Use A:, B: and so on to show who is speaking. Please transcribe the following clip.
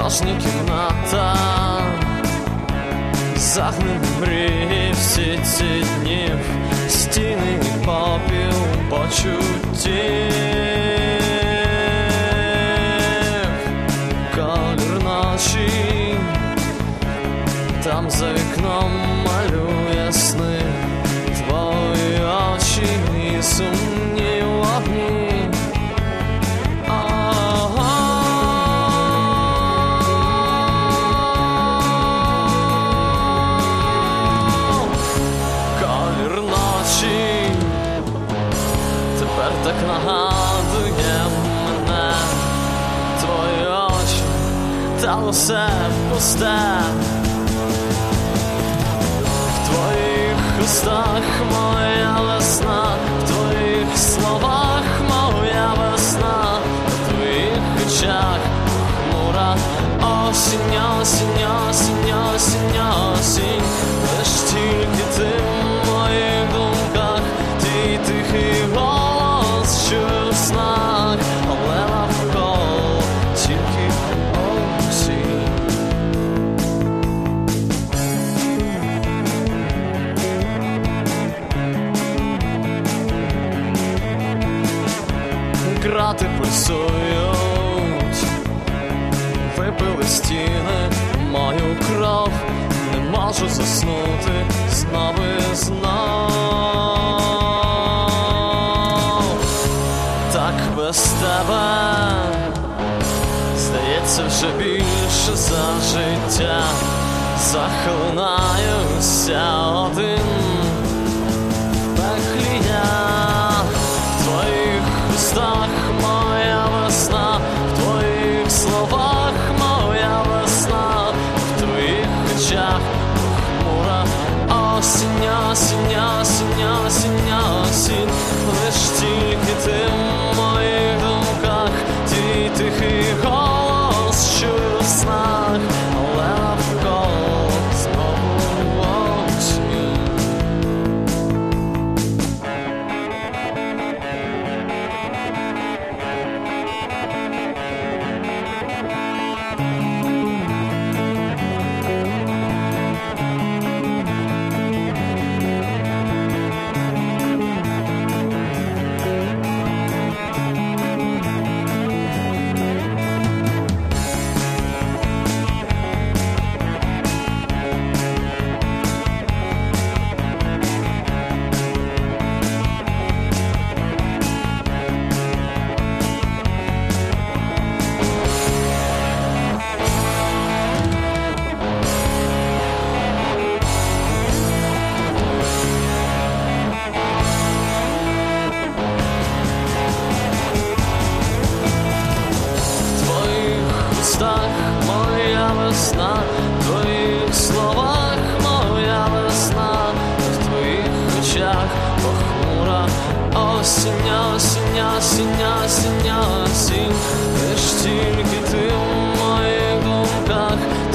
A: порожня кімната, загнані мрії всі ці дні, стіни і попіл почуттів. Колір ночі там за вікном малює сни, твої очі і сумні вогні. Тепер так нагадує мене твої очі, та усе пусте. В твоїх устах моя весна, в твоїх словах моя весна, в твоїх очах хмура осінь, осінь, осінь, осінь, осінь. Лиш тільки ти в моїх думках, твій тихий голос чую в снах, але навколо тільки осінь. Грати пульсують, випили стіни мою кров, не можу заснути знов і знов. Так без тебе здається вже більше за життя, захлинаюся один в пеклі я. В твоїх устах моя весна, в твоїх словах моя весна, в твоїх очах хмура осінь, осінь, осінь, осінь, осінь. Лиш тільки ти в моїх думках, твій тихий голос чую в снах, але навколо знову осінь. Моя весна, в твоїх словах моя весна, в твоїх очах похмура осінь, осінь, осінь, осінь, осінь. Лиш тільки ти в моїх думках,